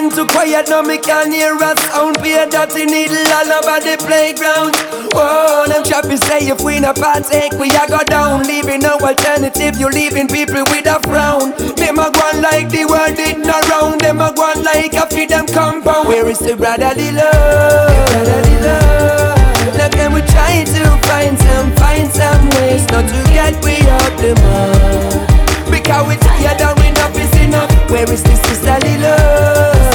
been too quiet, now me can't hear a sound. Be a dirty needle all over the playground. Whoa, them trappers say if we not partake, we a go down. Leaving no alternative, you leaving people with a frown. Them a go on like the world did not round. Them a go on like a feed them compound. Where is the brotherly love?